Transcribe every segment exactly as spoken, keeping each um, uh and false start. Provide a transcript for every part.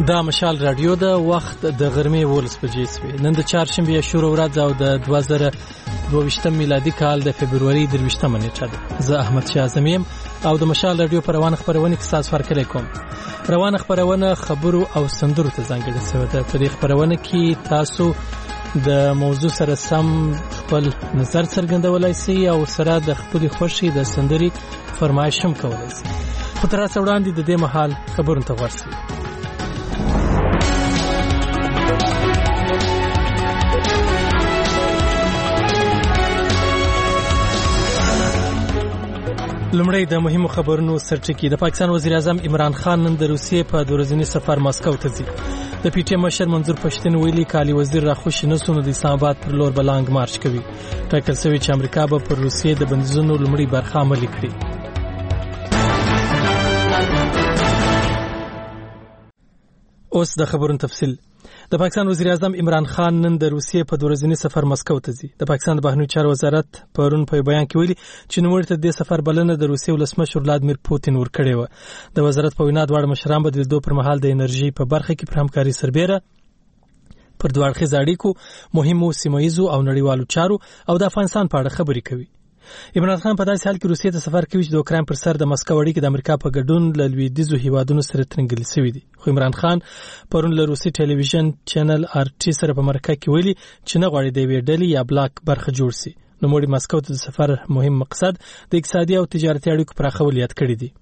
دا مشال رادیو د وخت د غرمې ولس بجې سوي نن د چهارشنبه شروع ورځ او د دوه زره دوه ویشتم میلادي کال د فبرवरी درویشتمه نیټه ده. زه احمد شاه زمیم او د مشال رادیو پر روانه خبرونه کې تاسو فرق کوم. روانه خبرونه خبرو او سندرو ته ځانګړې شوې ده. په دې خبرونه کې تاسو د موضوع سره سم خپل نظر څرګندولای شئ او سره د خپل خوښي د سندري فرمایش هم کولای شئ. خو تر اوسه وړاندې د دې مهال خبرونه ته ورسئ. لومړی د مهمو خبرونو سرټکی. د پاکستان وزیر اعظم عمران خان نن د روسیې په دورځنی سفر مسکو ته ځي. د پی ټی ایم مشر منظور پښتون ویلي کالی وزیر را خوشی نسونه د اسلام آباد پر لور بلانګ مارچ کوي. ټاکل شوی چې امریکا به پر روسیې د بندیزونو لومړی برخه عملي کړي. اوس د خبرونو تفصیل. د پاکستان وزیر اعظم عمران خان نن د روسیې په دورځنی سفر مسکو ته ځي. د پاکستان د بهرنیو چارو وزارت پرون په بیان کې ویلي چې نوموړي ته د سفر بلنه د روسیې ولسمشر ولادمیر پوتین ورکړې و. د وزارت په وینا دواړه مشران به د لیدو پر مهال د انرژي په برخه کې پر همکاري سربېره پر دوه اړخیزو اړیکو، مهمو سیمه ییزو او نړیوالو چارو او د افغانستان په اړه خبرې کوي. عمران خان په داسې حال کې روسیې ته سفر کوي چې د اوکراین پر سر د مسکو اړیکې د امریکا په ګډون له لویدیځو هیوادونو سره ترنګل شوې دي. خو عمران خان پرون له روسي ټلویزیون چینل آر ټي سره په مرکه کې ویلي چې نه غواړي د یوې ډلې یا بلاک برخه جوړ شي. نوموړي مسکو ته د سفر مهم مقصد د اقتصادي او تجارتي اړیکو پراخول یاد کړی دی.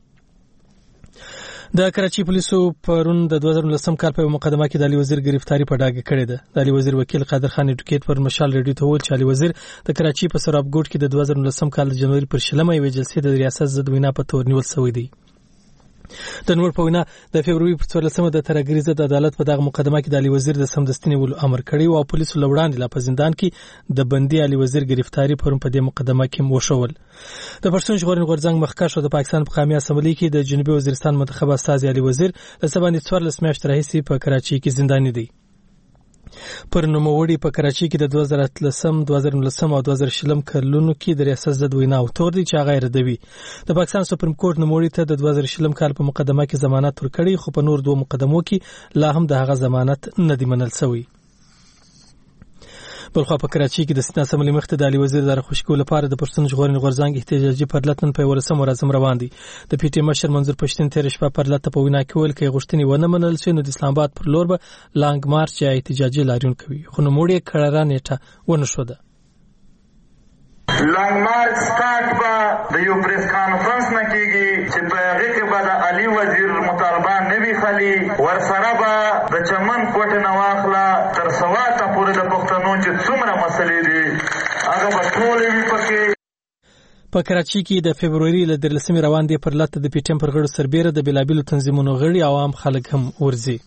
د کراچي پولیسو پرون د دوه زره نولسم کال په مقدمه کې د علي وزیر گرفتاری په ډاګه کړې ده. د علي وزیر وکیل قادر خان اډوکیټ پر مشال رادیو ته ویل چې علي وزیر د کراچي په سرابګوټ کې د دوه زره نولسم کال د جنوري پر شلمه یوې جلسې د ریاست ضد وینا په تور نیول شوی دی. د نور په وینا د فبرवरी پر څوارلسمه د ترګری ضد عدالت په دغه مقدمه کې د علي وزیر د سمدستي نیولو امر کړی او پولیسو لوړاندې لا په زندان کې د بندي علي وزیر گرفتاری پرون په دې مقدمه کې موشول. د پښتون ژغورنې غورځنګ مخکښ د پاکستان په قومي اسمبلی کې د جنوبي وزیرستان منتخب استازي علي وزیر له سبا څوارلس میاشتې راهیسې په کراچي کې زنداني دی. پر نوموړي په کراچي کې د دوه زره اتلسم دوه زره نولسم او دوه زره شلم کلونو کې د ریاست ضد وینا او تور دي چې هغه ردوي. د پاکستان سپریم کورټ نوموړي ته د دوه زره شلم کال په مقدمه کې ضمانت ورکړي، خو په نور دوه مقدمو کې لا هم د هغه ضمانت نه دی منل شوی. بلخوا په کراچي کې د سینا اسمبلی مخته د علي وزیر د راخوشکو لپاره د پښتون ژغورنې غورځنګ احتجاجي پرلتن په ورسم ورځم روان دي. د پی ټی ایم مشر منظور پښتون تیر شپه پرلت په وینا کې ویل کې غوښتنې ونه منل شي نو د اسلام آباد پر لور به لانګ مارچ یا احتجاجي لاریون کوي. خو نوموړي کړه نیټه ونه شو ده. لانګ مارچ سٹارټ به د یو پریس کانفرنس نه کیږي چې په هغه کې به د علي وزیر مطالبه نه وي خالي ورسره به د چمن کوټه نه واخله تر سواته پورې د پښتنو چې څومره مسلې دي هغه به ټولې وي پکې. په کراچي کې د فبرवरी له درلسمې روان دي پرلت د پی ټی ایم پر غړو سربېره د بلابلو تنظیمونو غړي او عام خلک هم ورځي.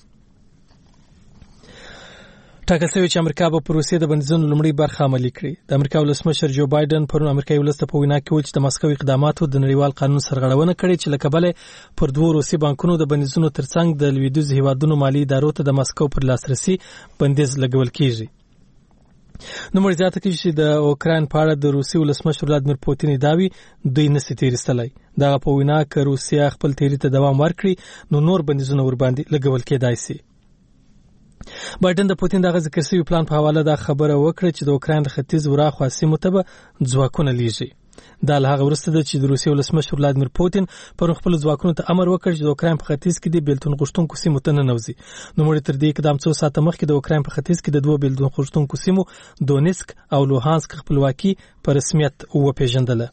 ټاکل شوی چې امریکا به پر روسیې د بندیزونو لومړی برخه عملي کړي. د امریکا ولسمشر جو بایدن پرون امریکایي ولس ته په وینا کې ویل چې د مسکو اقداماتو د نړیوال قانون سرغړونه کړې چې له کبله پر دوه روسي بانکونو د بندیزونو ترڅنګ د لویدیځو هیوادونو مالی ادارو ته د مسکو پر لاسرسي بندیز لګول کیږي. نوموړي زیاته کړي چې د اوکراین په اړه د روسي ولسمشر ولادمیر پوتین داوی دوی نشي تیرستلای. دغه په وینا کې روسیا خپل تیری ته دوام ورکړي نو نور بندیزونه ور باندې لګول کېدای شي. بایدن د پوتین دغه ذکر شوی پلان په حواله دا خبره وکړه چې د اوکراین د ختیځ وراخوا سیمو ته به ځواکونه لیږي. دا له هغه وروسته ده چې د روسیې ولسمشر ولادمیر پوتین پر خپل ځواکونو ته امر وکړ چې د اوکراین په ختیځ کې د بیلتون غوښتونکو سیمو ته ننوځي. نوموړي تر دې اقدام څو ساعته مخکې د اوکراین په ختیځ کې د دوه بیلتون غوښتونکو سیمو دونیسک او لوهانسک خپلواکي په رسمیت وپېژندله.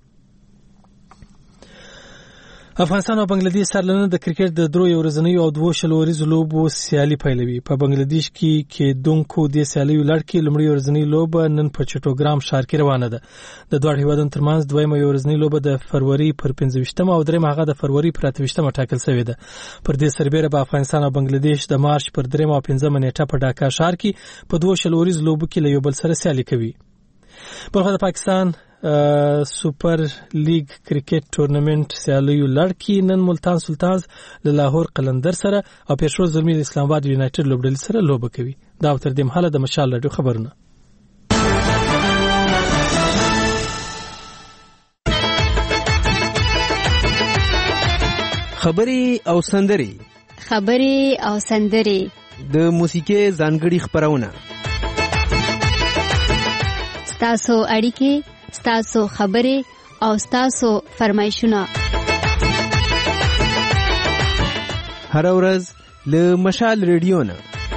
افغانستان او بنگلاديش سره لنه د کرکټ د درو یو ورځنیو او دوه شلو ورځو لوبو سیالي پیلوي. په بنگلاديش کې کې دونکو د سیالیو لړ کې لومړی ورځنی لوبه نن په چټوګرام ښار کې روانه ده. د دوه هیوادونو ترمنځ دویمه ورځنی لوبه د فروری پر پنځه ویشتمه او درېمه هغه د فروری پر اته ویشتمه ټاکل شوې ده. پر دې سربېره به افغانستان او بنگلاديش د مارچ پر درېمه او پنځمه نیټه په ډاکا ښار کې په دوه شلو ورځو لوبو کې له یو بل سره سیالي کوي. بلخوا د پاکستان سوپر لیگ کرکټ ټورنمنت سیالیو لړ کې نن ملتان سلطانز له لاهور قلندر سره او پېښور زلمي د اسلام آباد یونایټډ لوبډلې سره لوبه کوي. دا تر دې مهاله د مشال رادیو خبرونه. خبري او سندري خبرې او سندرې، د موسیقۍ ځانګړي خبرونه، ستاسو اړیکې، ستاسو خبرې او ستاسو فرمایشونه هر ورځ له مشال ریډیو نه.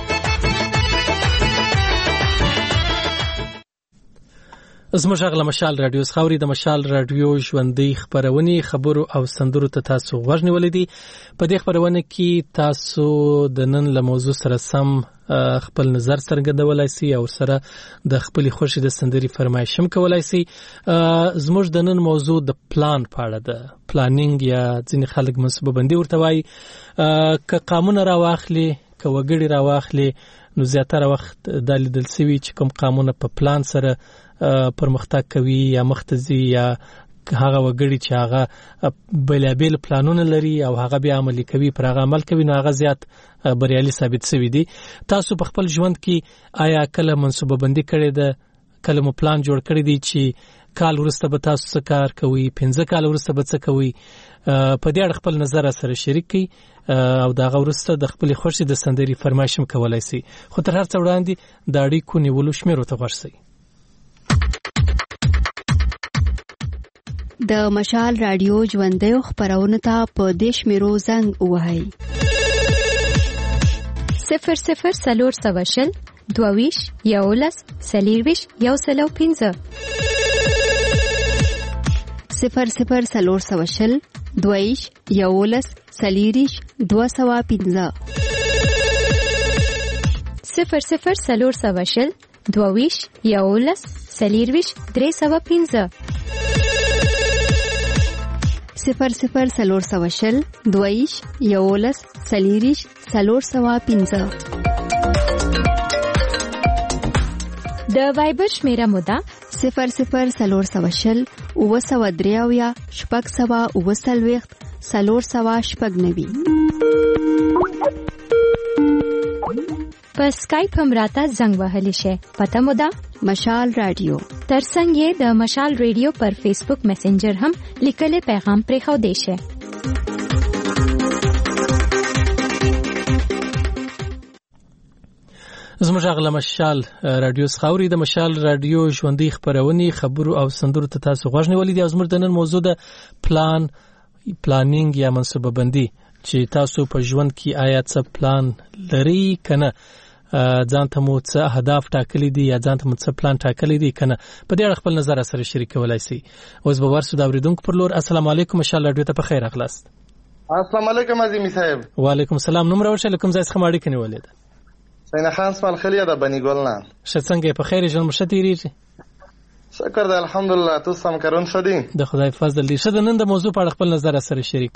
زموږ غږ مشال رادیو خاوري د مشال رادیو ژوندۍ خبرونه خبرو او سندرو ته تاسو غوږ نیولې دي. په دې خبرونه کې تاسو د نن له موضوع سره سم خپل نظر څرګندولای شئ او سره د خپل خوښي د سندري فرمایش هم کولای شئ. زموږ د نن موضوع د پلان په اړه ده. پلانینګ یا ځینې خلک منصوبه بندي ورته وایي. که قانون را واخلي، که وګړي را واخلي، نو زیاتره وخت د لیدل سوي چې کوم قانون په پلان سره پرمختګ کوي یا مختزي یا هغه وګړي چې هغه بلابل پلانونه لري او هغه بیا عملي کوي، پر هغه عمل کوي، نو هغه زیات بریالي ثابت شوی دي. تاسو په خپل ژوند کې آیا کله منصوبه بندي کړې ده، کله مو پلان جوړ کړی دی چې کال وروسته به تاسو څه کار کوئ، پنځه کال وروسته به څه کوئ؟ په دې اړه خپل نظر سره شریک کړئ او دا وروسته د خپل خوښي د سندري فرمایش هم کولای شئ. خو تر هر څه وړاندې د اړیکو نیولو شمیرو ته غوږ شئ. د مشال رادیو ژوندۍ خبرونه ته په دیش میرو زنګ وهاي صفر صفر سلور سواشل دوویش یولس سلیرویش یو سلو پینزه صفر صفر سلور سواشل دوویش یولس سلیریش دو سوا پینزه صفر صفر سلور سواشل دوویش یولس سلیرویش درې سوا پینزه صفر صفر سلور سواشل دویش یولس سلیریش سلور سوا پینزه. د وایبر شمیره مودا صفر صفر سلور سواشل اوه سوا دریاویا شپږ سوا اوه سلویخت سلور سوا شپږ نوي. په سکایپ هم راته زنګ وهلی شي. پته مودا مشال رادیو. ترڅنګ یې د مشال ریډیو پر فیسبوک میسنجر هم لیکل پیغام پرې خو دی شي. زموږ غږ مشال رادیو خاوري د مشال رادیو ژوندۍ خبرونه خبرو او سندرو ته تاسو غوږ نیولې دي. زموږ د نن موضوع د پلان پلانینګ یا منصوبه بندي چې تاسو په ژوند کې آیا څه پلان لري کنه، ځان ته مو څه اهداف ټاکلي دي یا ځان ته مو څه پلان ټاکلي دي کنه، په دې اړه خپل نظر سره شریک کولای شئ. اوس به ورسو د اوریدونکو پر لور. السلام علیکم، مشال رادیو ته په خیر راغلاست. السلام علیکم عظیم صاحب. وعلیکم السلام. نوم راوړل کوم ځای څخه ماړی کني ولید؟ سینا خان سوال خلیه د بنی ګلنا. شڅنګ په خیر ژوند مشتیریږي؟ شکر ده الحمدلله. تاسو سم کارون شدی؟ د خدای فضل دی. شته نن د موضوع په اړه خپل نظر سره شریک.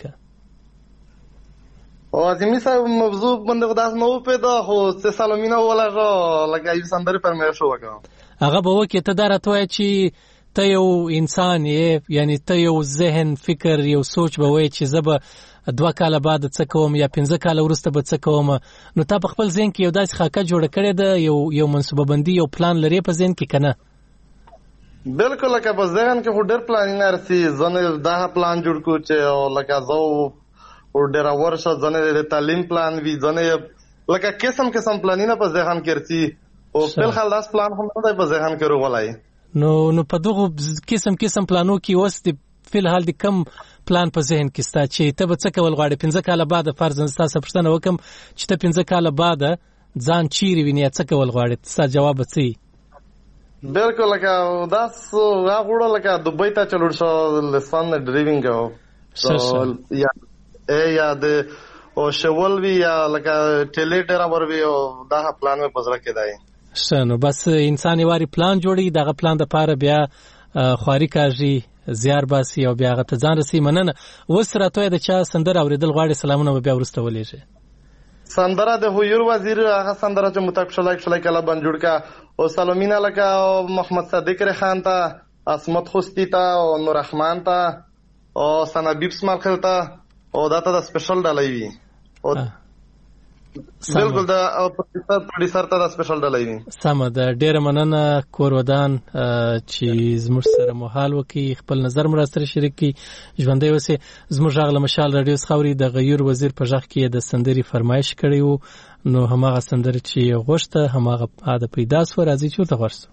او عظیمی صاحب موضوع باندې خداس نو پیدا خو څه سالمینا ولا لکه یو سندري فرمایش وکړه. هغه به وکي ته درته چې ته یو انسان یې، یعنی ته یو ذهن، فکر، یو سوچ به وای چې زه به دوه کاله بعد څه کوم یا پنځه کاله وروسته به څه کوم. نو تا په خپل ذهن کې یو داسې خاکه جوړ کړې ده، یو یو منصوبه بندي، یو پلان لري په ذهن کې کنه؟ بالکل لکه په ذهن کې هډر پلانینګ ارسي ځنه دا پلان جوړ کو چې لکه زو ډیر ورشه ځنه د تعلیم پلان وی ځنه لکه قسم قسم پلانینه په ذهن کې ارسي او بل خل داس پلان هم نه په ذهن کې روغلای. نو نو په دغه قسم قسم پلانو کې وست په الحال د کم پلان په ذهن کې ستا چې ته به څه کول غواړې پنځه کاله بعد؟ فرض تاسو پښتنه وکم چې ته پنځه کاله بعد ځان چیرې وینې څه کول غواړې؟ تاسو جواب څه؟ بالکل لکه داس غوړه لکه دوبۍ ته چلور شو لسان ډرایوینګ او یا ای یا د او شول وی یا لکه ټیلی ډرایور وی او دا پلان مې پزړه کې دی. شنو بس انسان یواري پلان جوړي، دغه پلان د پاره بیا خواري کاږي، زیار باسي او بیا غته ځان رسي. مننه. اوس راته د چا سندره اوریدل غواړي؟ سلامونه بیا ورسته ولېږي. سندره د هویر وزیر هغه سندره چې متک شلای شلای کله بن جوړ کا او سلامینا لکه محمد صادق رخان ته، اسمت خوستی ته او نور رحمان ته او سنابیب اسماعیل ته او دا ته د سپیشل ډالۍ وی او بالکل دا پروډوسر ته دا سپیشل ډالۍ دي. سمه ده، ډیره مننه کور ودان چې زموږ سره مهال وکي، خپل نظر مو سره شریک کړي، ژوندۍ اوسې. زموږ غږ له مشال رادیو څخه اوري، د غیور وزیر په غږ کې د سندري فرمایش کړی وو، نو هماغه سندره چې غوښته هماغه عاده پیدا سو. راځي چې ورته ورسو.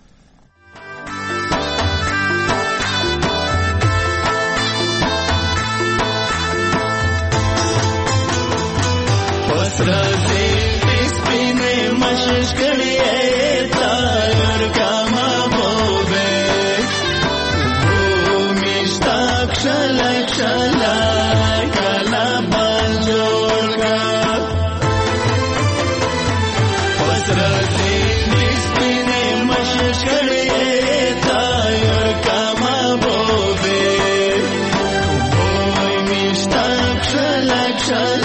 राज़े स्पिने मशश कड़िए तायर का महबूबे भूमि स्ताक शलक शलक कला बंजोर का राज़े स्पिने मशश कड़िए तायर का महबूबे भूमि स्ताक शलक शलक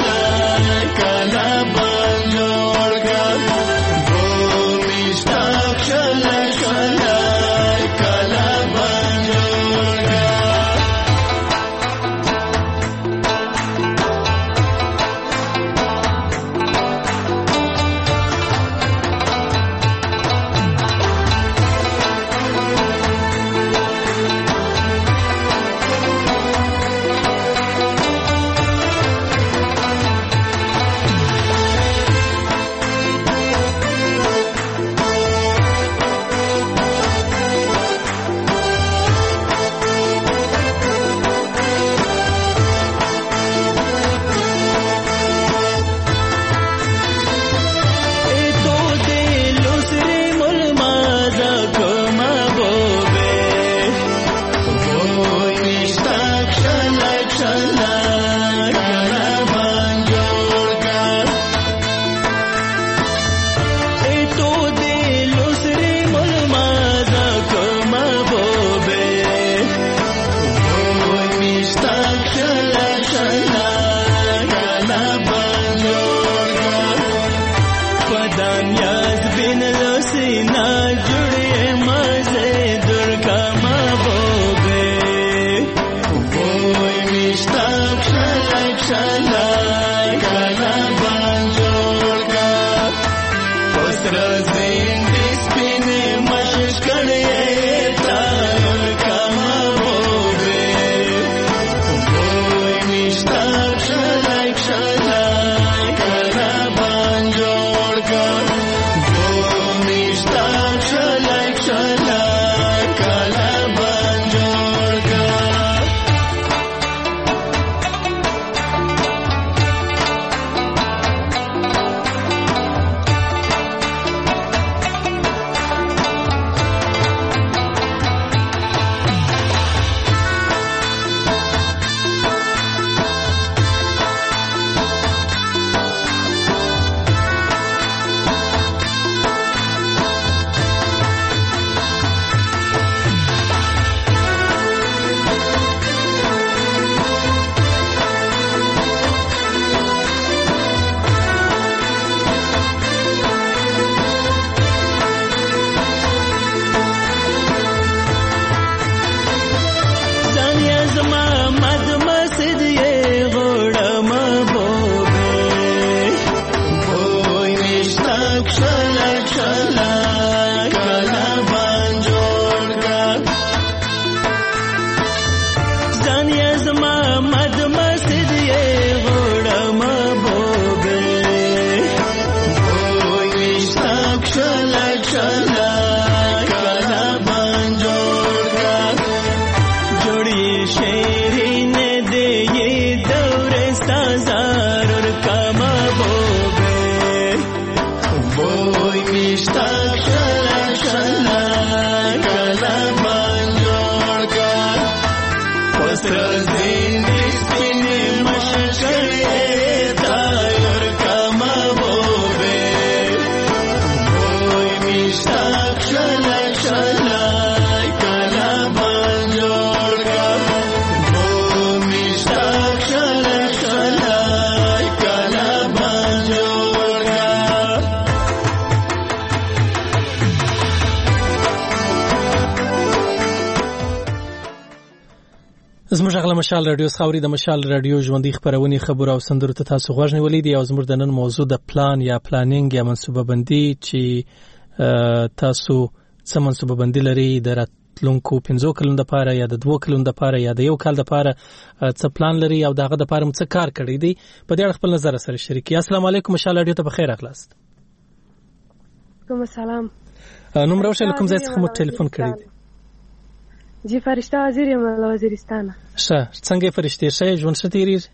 زموږ غلا مشال رادیو خاوري د مشال رادیو ژوندۍ خبرونه خبر او سندرو ته تاسو غوښنه ولې دی او زموږ د نن موضوع د پلان یا پلانینګ یا منصوبه بندي چې تاسو څه منصوبه بندي لري د راتلونکو پنځو کلونو لپاره یا د دوه کلونو لپاره یا د یو کال لپاره څه پلان لري او دغه لپاره څه کار کړی دی په دې اړه خپل نظر سره شریکي. السلام علیکم مشال رادیو ته بخیر اخلاص. کوم سلام. نوم راوښه کوم ځای څخه مو ټلیفون کړی دی؟ جی فرشته وزیر یم له وزیرستانه. ښه څنګه فرشته ښه ژوند ښه تیریږي؟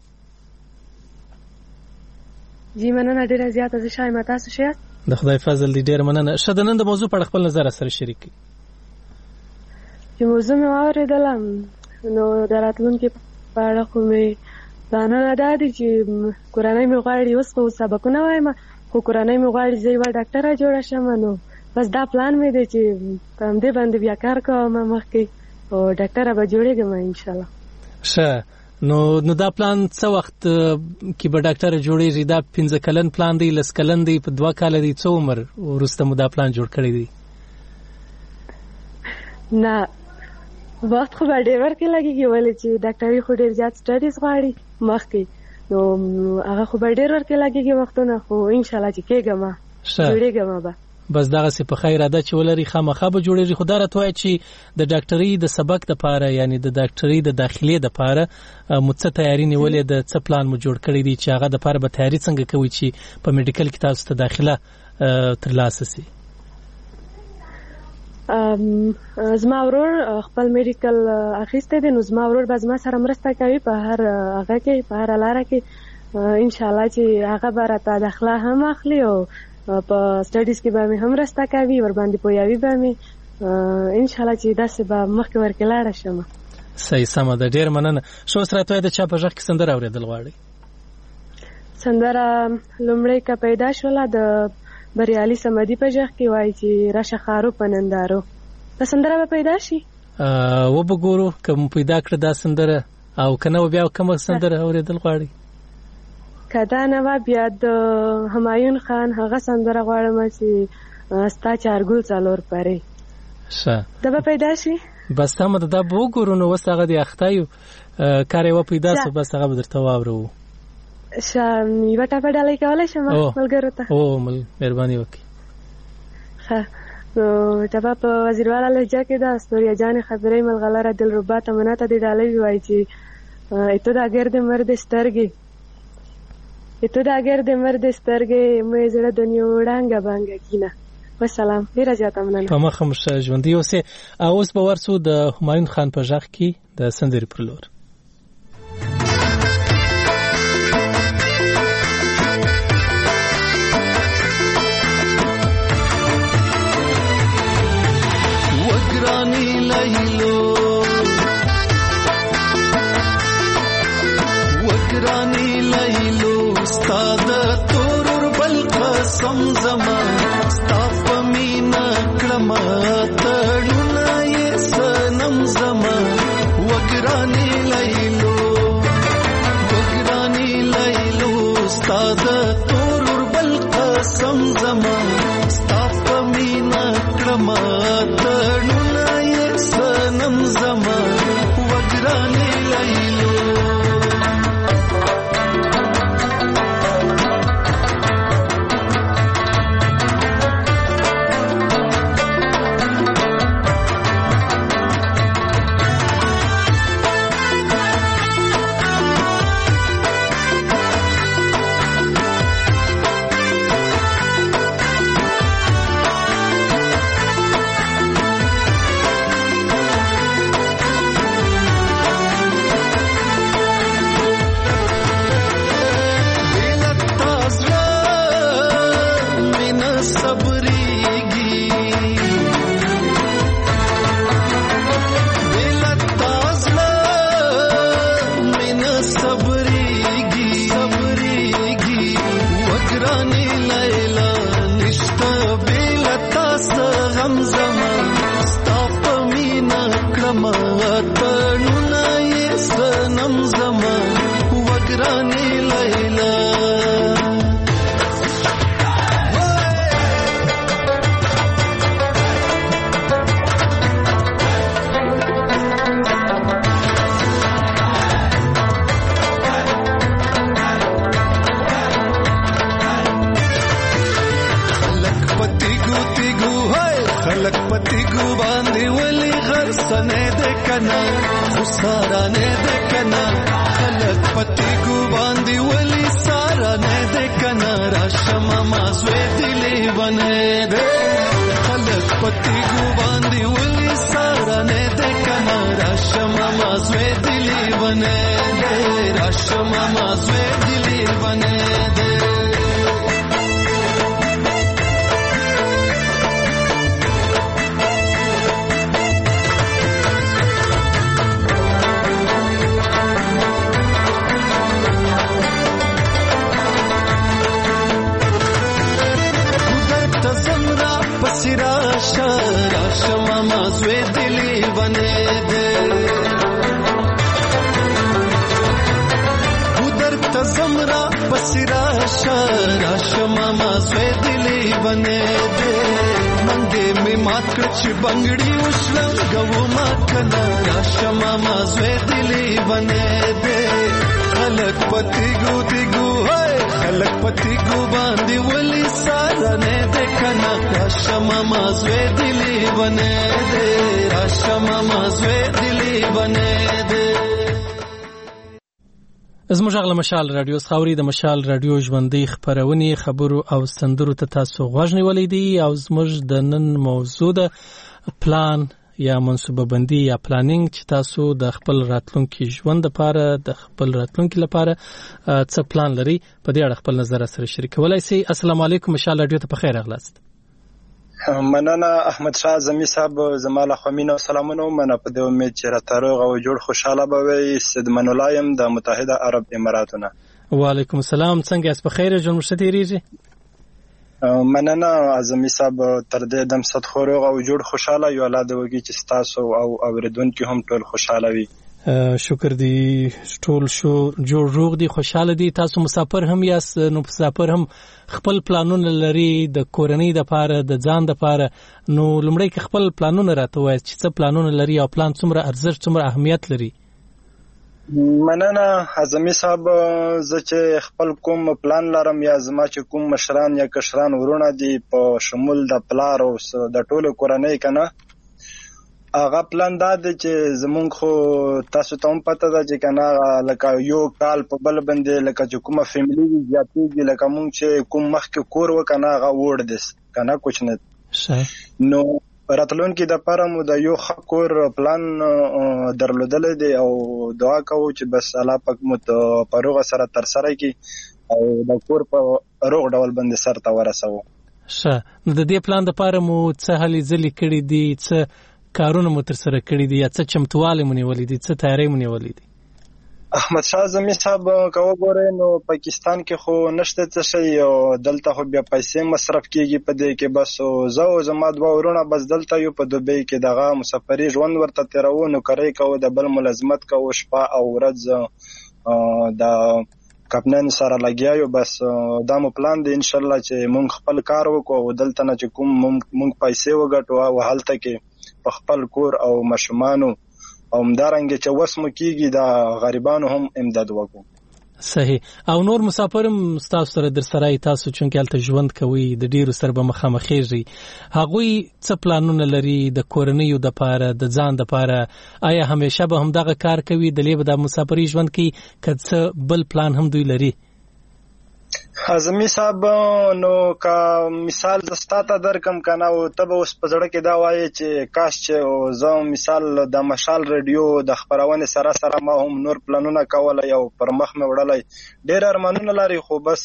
جی مننه ډیره زیاته زه ښه یم تاسو ښه یاست؟ د خدای فضل دی ډیره مننه. ښه د نن د موضوع په اړه خپل نظر سره شریک کړئ. چې موضوع مې واورېدله نو د راتلونکي په اړه خو مې پلانونه دا دي چې کورنۍ مې غواړي اوس خو سبقونه وایم خو کورنۍ مې غواړي زه یوه ډاکټره جوړه شم نو بس دا پلان مې دی چې په همدې باندې بیا کار کوم مخکې او ډاکټره به جوړېږم انشاءالله. ښه نو نو دا پلان څه وخت کې به ډاکټره جوړېږي؟ دا پنځه کلن پلان دی لس کلن دی په دوه کاله دی څو عمر وروسته مو دا پلان جوړ کړی دی؟ نه وخت خو به ډېر ورکې لګېږي ولې چې ډاکټري خو ډېر زیات سټډیز غواړي مخکې نو هغه خو به ډېر ورکې لګېږي وختونه خو انشاءالله چې کېږم جوړېږم به بس دغسې په خیر عادت چې ولري خامخا به جوړېږي. خو دا راته وایه چې د ډاکټرۍ د سبق دپاره یعنې د ډاکټرۍ د داخلې دپاره مو څه تیاري نیولې ده څه پلان مو جوړ کړی دی چې هغه دپاره به تیاري څنګه کوئ چې په میډیکل کې تاسو ته داخله ترلاسه سي؟ زما ورور خپل میډیکل اخیستی دی نو زما ورور به زما سره مرسته کوي په هر هغه کې په هره لاره کې انشاءالله چې هغه به راته داخله هم اخلي او په سټډیز کې به مې هم مرسته کوي ورباندې پوهوي به مې انشاءالله چې داسې به مخکې ورکې لاړه شم. صحیح سمه ده ډېر مننه. ښه اوس راته وایه د چا په غږ کې سندره اورېدل غواړئ؟ سندره لومړی که پیدا شوله د بریالي صمدي په غږ کې وایي چې راشه خارو په نندارو. دا سندره به پیدا شي وبه ګورو که مو پیدا کړه دا سندره او که نه بیا کومه سندره اورېدل غواړئ؟ که دا نه وه بیا د همایون خان هغه سندره غواړم چې ستا چارګل څلور پرې. ښه دا به پیدا شي بس سمه ده دا به وګورو نو اوس هغه د اخته یو کار یې وپیدا سو بس هغه به درته واورو. ښه یوه ټاپه ډالۍ کولی شم ملګرو ته؟ او مهرباني وکړي. ښه نو ټاپه په وزیرواله لهجه کې ده استوریا جانې خبرې ملغلره دلربا تمنا ته دې ډالۍ ووایي چې ای تو دا ګرد مرد سترګې ای تو دا ګرد مرد سترګې مې زړه د نیو وړانګه بانګه کینه. وسلام ډېره زیاته مننه. په مخه مو ښه ژوندي اوسې. اوس به ورسو د همایون خان په غږ کې د سندرې پر لور. وګرانی لیلو وګرانی لیلو استاد تورور بل قسم زما ستا په مینا کړم تړونه یې سنم زما وګرانی لیلو وګرانی لیلو استاد تورور بل قسم زما ستا په مینا کړم تړونه یې سنم زما وګرانی لیلو خلق پتی ګو باندې ولي غرسنه ده کنا خسارانه ده کنا خلق پتی ګو باندې ولي سارانه ده کنا راشم ما زوی دلی ونه ده خلق پتی ګو باندې ولي سارانه ده کنا راشم ما زوی دلی ونه ده راشم ما زوی دلی ونه ده چې بنگړي وشلم غو ما کنا راشم ما زوی دلی بنه دے خلق پتی ګو دی ګو هاي خلق پتی ګو باندې ولي سارا نه دے کنا راشم ما زوی دلی بنه دے راشم ما زوی دلی بنه دے. زموږ غل مشال رادیو خاوري د مشال رادیو ژوندۍ خبرونه خبرو او سندرو ته تاسو غوښنی ولیدي او زموږ د نن موضوع د پلان یا منصوبه بندي یا پلانینګ چې تاسو د خپل راتلونکي ژوند لپاره د خپل راتلونکي لپاره څه پلان لري په دې اړه خپل نظر سره شریکولای شئ. السلام علیکم مشال رادیو ته په خیر راغلاست. مننه احمد شاه زمي صاحب زماله خمینه سلامونه منه په دې امید چې را تاروغ او جوړ خوشاله به وي. سید منولایم د متحده عرب اماراتونه. وعلیکم السلام څنګه یاست په خیر جون مرشد ریږي. مننه اعظمي صاحب تر دې دم صد خوروغ او جوړ خوشاله یو الله د وږي چې تاسو او اوریدونکو هم ټول خوشاله وي. شکر دی ټول شو جوړ روغ دی خوشاله دی. تاسو مسافر هم یاست نو مسافر هم خپل پلانونه لري د کورنۍ د پاره د ځان د پاره نو لمړی کې خپل پلانونه راته وایي چې څه پلانونه لري او پلان څومره ارزښت څومره اهمیت لري. مننه اعظمي صاحب زه چې خپل کوم پلان لرم یا زما چې کوم مشران یا کشران ورونه دي په شمول د پلار او د ټولو کورنۍ کنه هغه پلان دا دی چې زمونږ خو تاسو ته هم پته ده چې کنه لکه یو کال په بل باندې لکه چې کومه فیملی زیاتېږي لکه مونږ چې کوم مخکې کور وکنه هغه وړ دی کنه کوچ نه نو راتلونکي د پاره مو د یو کور پلان درلودل دی او دعا کوو چې بس الله پاک مو په روغ سره تر سره کی او د کور په روغ ډول باندې سر ته ورسوو. ښه نو د دې پلان د پاره مو څه هلي ځلې کړې دي څه کارونه مو تر سره کړی دي یا څه چمتواله مونږ ولې دي څه تیاری مونږ ولې دي. احمد شاه زمي صاحب کو ګورې نو پاکستان کې خو نشته څه شي او دلته خو بیا پیسې مصرف کیږي په دې کې بس زه او زما دوه ورونه بس دلته یو په دوبۍ کې دغه مسافري ژوند ورته تیرو نو کوي کو د بل ملازمت کو شپه او ورځ د کپنن سره لګیاو بس دا مو پلان دی ان شاء الله چې مونږ خپل کار وکړو دلته نه چې کوم مونږ پیسې وګټو او حالت کې په خپل کور او مشمانو او مدارنګ چې وسمو کیږي د غریبانو هم امداد وکړو. صحیح او نور مسافرم تاسو سره در سره تاسو چونکه الته ژوند کوي د ډیرو سره به مخامخېږي هغوی څه پلانونه لري د کورنۍ د پاره د ځان د پاره آیا همیشه به هم دغه کار کوي د لیب د مسافرۍ ژوند کې کڅ بل پلان هم دوی لري. اعظمي صاحب نو کا مثال زستاته درکم کنه او تب اوس په ځړه کې دا وایي چې کاش چې زه مثال د مشال رادیو د خبرونه سره سره ما هم نور پلانونه کول او پر مخ مې وړلای ډېر ارمانونه لري خو بس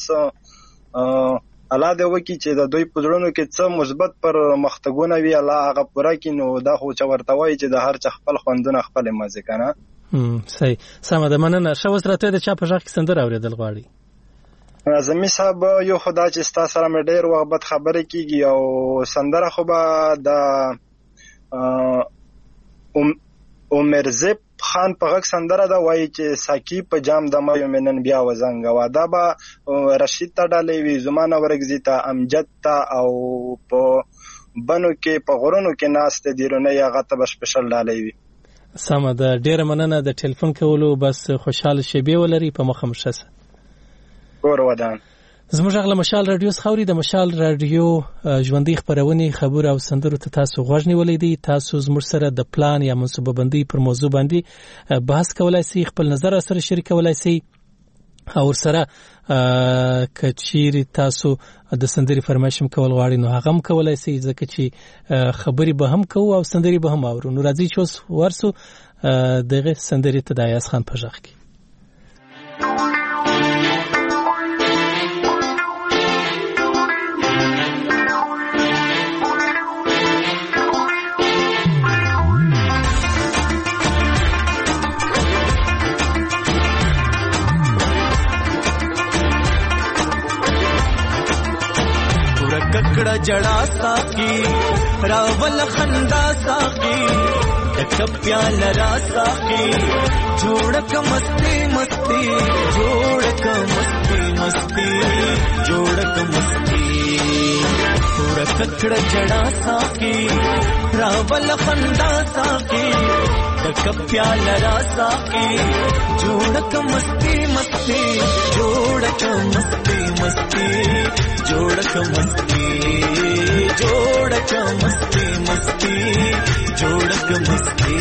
الله دې وکړي چې د دوی په ځړونو کې څه مثبت پر مختګونه وي الله هغه پوره کړي نو دا خو چې ورته وایي چې د هر چا خپل خوندونه خپل مزه کنه. هم صحیح سم ده مننه. شو وسرته د چا په ځخ کې سندره اوریدل غواړي. اعظمي صاحب یو خدای چې تاسو سره مې ډېر وخت خبرې کیږي او سندره خو به د عمر زیب خان په غږ سندره دا وایي چې ساکی په جام د مې منن بیا وزنګ وا دا به رشید ته ډالې وي زمانه ورګزی ته امجد ته او په بنو کې په غرونو کې ناشته دیرونه یا غته به سپیشل ډالې وي. سم ده ډېر مننه د ټلیفون کولو بس خوشاله شي به ولري په مخه مشسه. کور ودان. زموږ غلا مشال رادیو خوري د مشال رادیو ژوندۍ خبرونه خبر او سندرو ته تاسو غوښنی ولې دي. تاسو زموږ سره د پلان یا منصوبه بندي پر موضوع باندې بحث کولای شئ، خپل نظر سره شریکولای شئ او سره کچیر تاسو د سندري فرمایشم کول غواړئ نو هغه هم کولای شئ، ځکه چې خبري به هم کوو او سندري به هم اورو. نو راځي چې اوس ورسو دغه سندري ته د ایاز خان په ژغ کې. ککڑا جڑا ساکی راول خندا ساکی کپیا لرا ساکی جوڑک مستی مستی جوڑک مستی مستی جوڑک مستی پورا ککڑا جڑا ساکی راول خندا ساکی کپیا لرا ساکی جوڑک مستی مستی جوڑک مستی مستی جوڑک مستی جوڑک مستی مستی جوڑک مستی.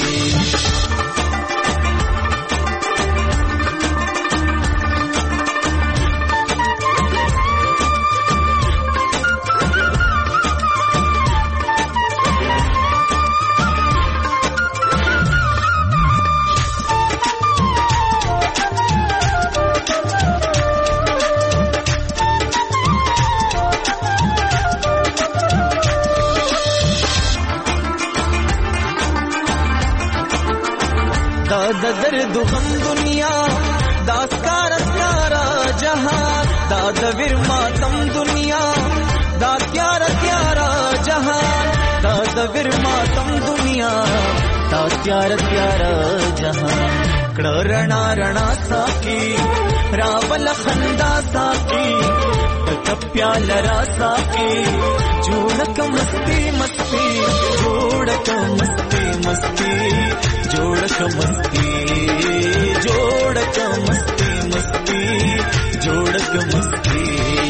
دا درد غم دنیا دا سکار سکارا جہاں دا دویر ماتم دنیا دا تیارا تیارا جہاں دا دویر ماتم دنیا دا تیارا تیارا جہاں کڑا رنا رنا ساکی راول خندا ساکی کپیا لرا ساکی جوڑک مستی مستی جوڑک مستی مستی جوڑک مستی جوڑک مستی مستی جوڑک مستی.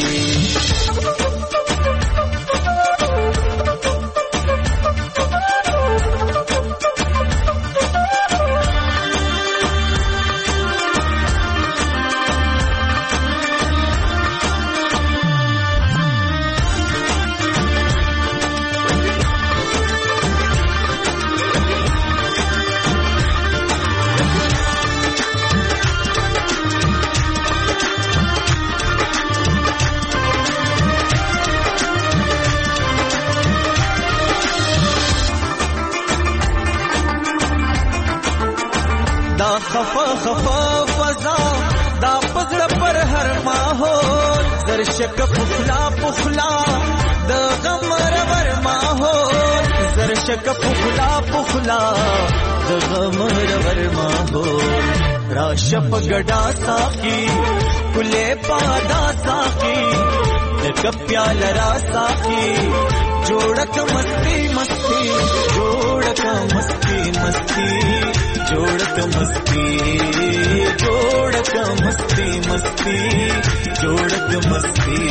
خفا خفا فضا دا پزړه پر هر ماحول زرشک پخلا پخلا د غم رور ماحول زرشک پخلا پخلا د غم رور ماحول راشپ گډا ساکی کله پادا ساکی د کپیا لرا ساکی جوڑک مستی مستی جوڑک مستی مستی جوڑک مستی جوڑک مستی مستی جوڑک مستی.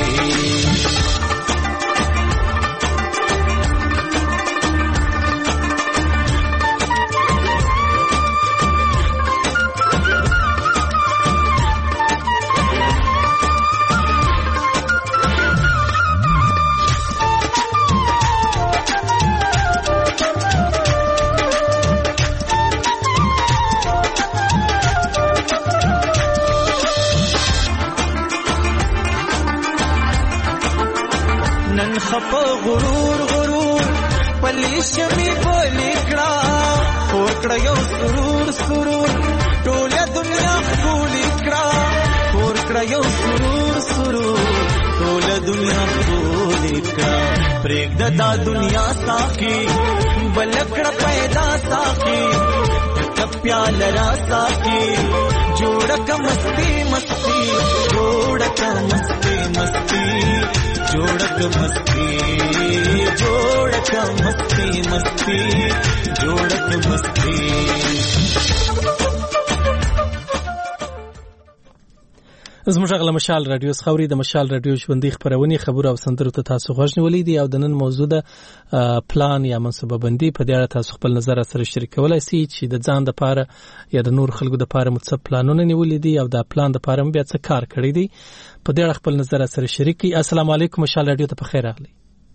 خپ غرور غرور پلیش می بولی کړه ورکړه یو سرور سرور ټول دنیا خولي کړه ورکړه یو سرور سرور ټول دنیا خولي کړه پرېږده دا دنیا ساقي بلکړه پیدا ساقي کپیا لرا ساقي جوړک مستی مستی جوړک مستی مستی جوڑک مستی جوڑک مستی مستی جوڑک مستی. زموږ غل مشال رادیو خوري د مشال رادیو ژوندۍ خبرونه خبر او سندرو ته تاسو غوښ نیولې دي او د نن موضوع د پلان یا منصوبه بندي په اړه تاسو خپل نظر سره شریکولای شئ چې د ځان لپاره یا د نور خلکو لپاره متص پلانونه نیولې دي او د پلان لپاره بیا څه کار کړی دي په دې اړه خپل نظر سره شریکي. السلام علیکم مشال رادیو ته په خیر راغلی.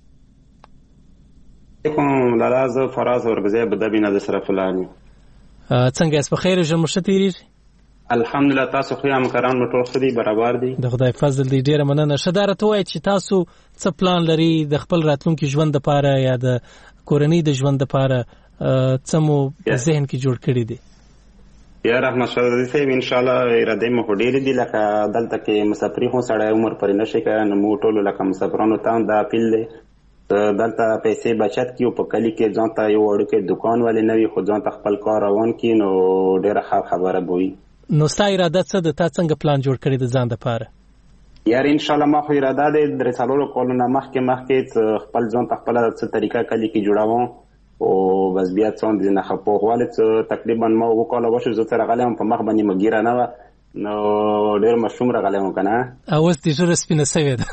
علیکم لالاز فراز ورغزه بدبینه د سره فلانی څنګه اس په خیر ژوند مشتيري الحمدلله تاسو خو هم کران مو ټول خدي برابر دي د خدای فضل دی ډیره مننه. شدارت وای چې تاسو څه پلان لري د خپل راتلونکي ژوند لپاره یا د کورنۍ د ژوند لپاره څه مو ذهن کې جوړ کړی دي؟ یا رحمت شاه صاحب ان شاء الله اراده مو ډیره دي لکه دلته کې مسافری خو سړی عمر پر نشي کړي مو ټول لکه مسافرانو ته دا پیل دي دلته پیسې بچت کیو په کلی کې ځان ته یو وړوکی دکان ولې نوی خو ځان ته خپل کار روان کی نو ډیره ښه خبره بوي. نو ستا اراده څه ده؟ تا څنګه پلان جوړ کړی د ځان لپاره؟ یار ان شاء الله ما خو اراده ده درې څلورو کلونو مخکې مخکې خپل ځان ته خپل څه طریقه کلی کې جوړاوم او بس بیا څوند نه خپو غواړم تقریبا ما وکاله وشو زه تر غلم په مخ باندې مګیره نه نو ډېر مشوم راغلم کنه اوس دې جوړ سپینه سوي ده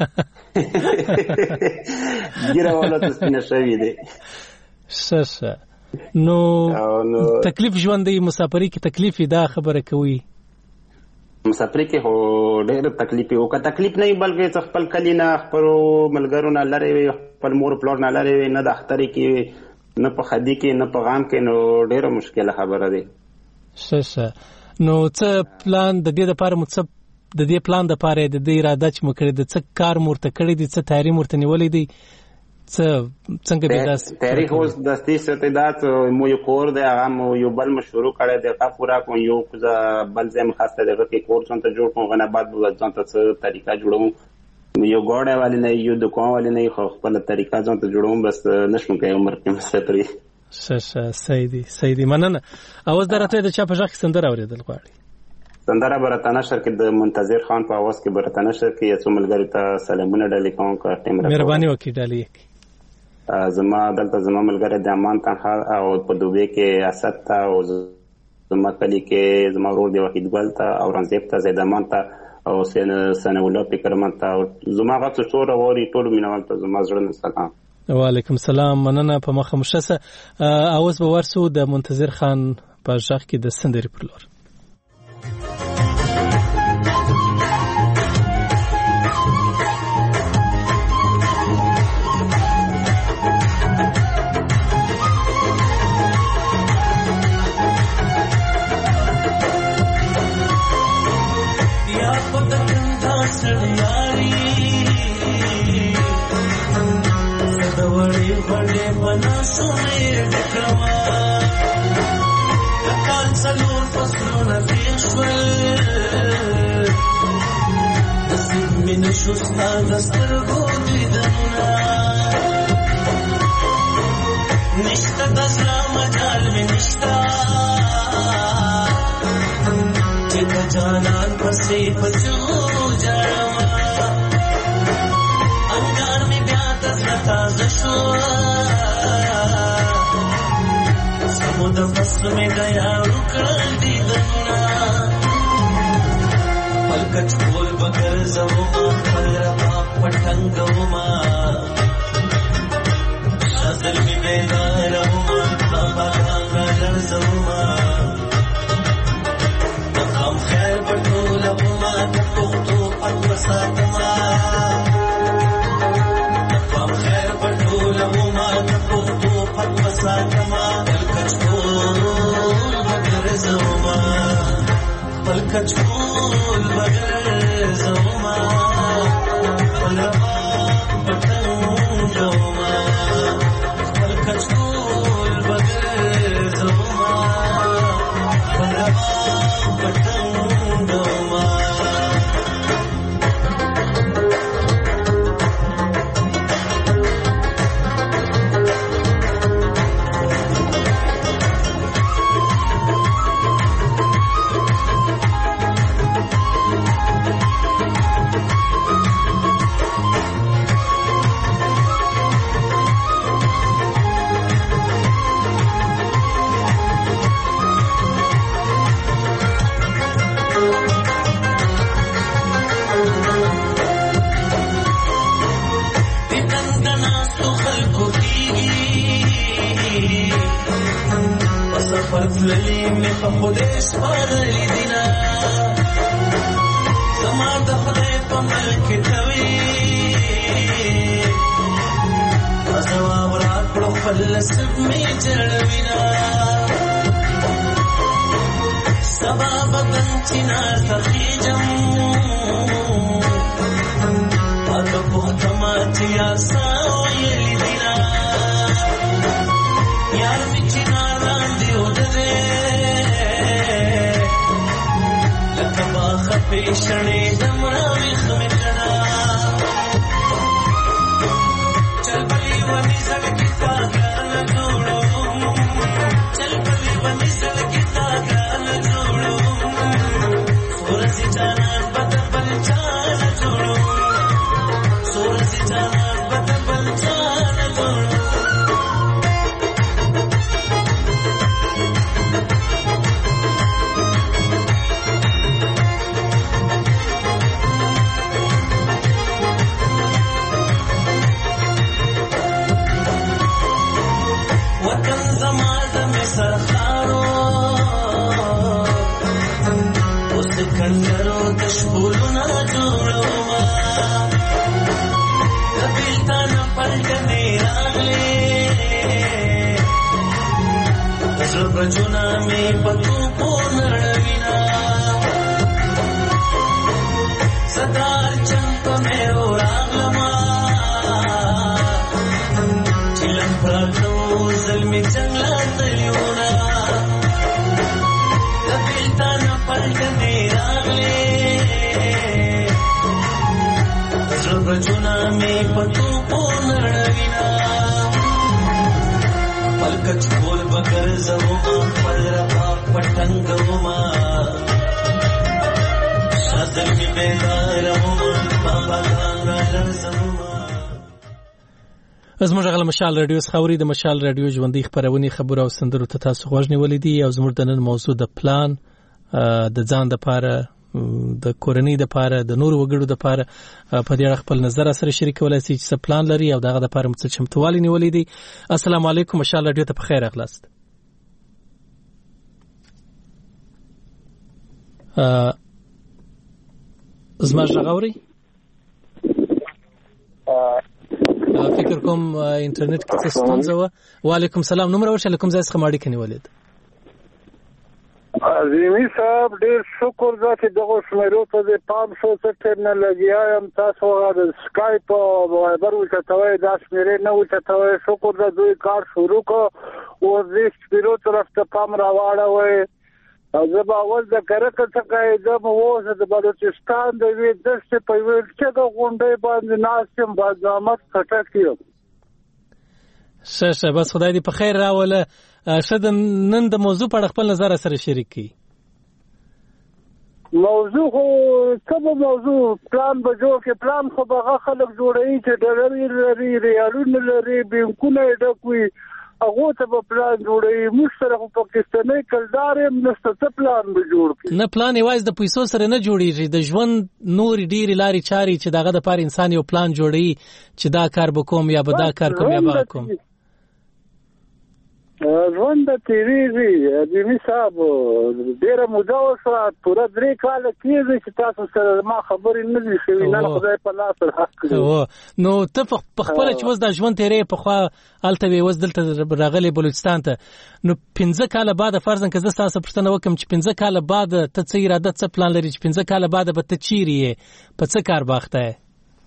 ګیره ولا سپینه سوي ده ششه. نو تکلیف ژوند دی مسافری کې تکلیف دا خبره کوي مسافری کې هو ډېر تکلیف او که تکلیف نه بلکې خپل کلی نه خپل ملګرو نه لري خپل مور پلور نه لري نه د اخترې کې نه په خدي کې نه په غام کې نو ډېر مشکله خبره ده. ششه. نو څه پلان د دې لپاره متصب د دې پلان د لپاره د دې اراده چې مو کړی د څه کار مرته کړی دي څه تیاری مرته نیولې دي څه څنګه به داس تاریخ اوس د دې ستدات مو یو کور دی هغه مو یو بل مشورو کړی دی کا پورا کو یو بل ځم خاصه دغه کې کور څنګه جوړ کوم غنه بعد به ځان ته څه طریقه جوړوم یو ګوډه والی نه یو دکان والی نه خو خپل طریقه ځان ته جوړوم بس نشم کوي عمر کې مسافري. ششه سیدی سیدی مننه. اوس درته د چا په ځخ سندره اوریدل غواړي؟ سندره برتانه شهر کې د منتظر خان په आवाज کې برتانه شهر کې یو ملګری ته سلامونه ډالې کوم کا ټیم را مهرباني وکړئ ډالې زما دلته زما ملګری د امان تنها او په دوبه کې اسد ته او زما کلی کې زما ورور دی وحید ګل ته او رنزیب ته زید امان ته او سن سنه ولا فکرمن ته زما غته څوره وری ټول مینوال ته زما زړه سلام. وعلیکم السلام مننه په مخه مشسه. اوس به ورسو د منتظر خان په ځخ کې د سندري پر لور شستا دستر گودی دنونا نشتا دسلا مجال میں نشتا چکا جانان پسی پچو جارما انگار میں بیات دسلتا زشوا سمود فصل میں گیا رکل دی دنونا پلکچ بول بگر زوما پلرما پٹھنگوما شازل می بیداروما تابا کانگا لرزوما نقام خیر بطولوما تپوختو پنوساتما نقام خیر بطولوما تپوختو پنوساتما پلکچ بول بگر زوما پلکچ بول بگر زوما پلرما پٹھنگوما پلکچ بول بگر زوما پلرما پٹھنگوما. سفر تللی می په خدای سپارلی دینا زما د خدای په ملک توي زما ورات په فلسف می جړوینا سبا بدن چینا تخیجم اګه په تماتیا ساویلی دینا یار می چینا راندې ودره لکه باغ پیشنې دمرا ویخ می کړه چل بلی ونی زړګي تا ګان جوړو چل بلی ونی زړګي تا ګان جوړو سورسي جانان بدل چان جوړو سورسي جانان بدل چان جوړو کنجرو تشبولونا جوڑوما کبیلتانا پلٹنے راغلے زرب جونا میں پتو پونرڑوینا صدار چنپ میرو راغلما چلم پراتو ظلمی جنگلا تلیونا کبیلتانا پلٹنے رجونا میں پتو پونرڑوینا پلکچ بول بگر زوما پل ربا پٹنگوما شادر می بیداروما بابا گان را لرزوما از موږ غل مشال رادیو خوري د مشال رادیو ژوندۍ خبرونه خبر او سندرو ته تاسو غوښنی ولیدي او زموږ د نن موضوع د پلان د ځان د پاره د کورنۍ د پاره د نور وګړو د پاره په دې اړه خپل نظر سره شریکولای شي چې پلان لري او دغه د پاره مڅ چمتوالي نیولې دي. السلام علیکم مشال رادیو ته په خیر اغلاست. زما ژغوري فکر کوم انټرنیټ کې څه ستونزه و. وعلیکم السلام. نومره ورشه کوم ځای څخه ماړی کني ولید عظیمی صاحب ډیر شکر ذاتي دغه شمیرو ته د پام شو ټکنالوژي ام تاسو غواړئ سکایپ او وایبر وچتوي دا شمیرې نه وچتوي شکر د دوی کار شروع کو او دې شمیرو طرف ته پام راوړوي زبا اول د کرکه څخه د موزه د بلوچستان د وی دسته په ویل چې د غونډې باندې ناسم بازامت خټکیو شه بس خدای دې په خیر راوله. شد نن د موضوع په خپل نظر سره شریک کی. موضوع خو کوم موضوع پلان به جوړ کې پلان خو به خلک جوړوي چې ډالري لري ریالونه لري بانکونه ډکوي هغه ته په پلان جوړوي موږ سره په پاکستاني کلدار هم نشته پلان به جوړ کړي نه پلان یوازې د پیسو سره نه جوړیږي د ژوند نور ډیر لاري چاري چې دغه د پاره انسان یو پلان جوړي چې دا کار وکوم یا به دا کار کوم یا به کوم ژوند تیریږي عظیمی صاحب ډیره موده وشوه پوره درې کاله کېږي چې تاسو سره ما خبرې نه دي شوي نن خدای په لاس راکړي نو ته په خپله چې اوس دا ژوند تیری پخوا هلته وې اوس دلته راغلی بلوچستان ته نو پنځه کاله بعد فرضاً که زه ستاسو پوښتنه وکړم چې پنځه کاله بعد ته څه اراده څه پلان لري چې پنځه کاله بعد به ته چیرې یې په څه کار باخته یې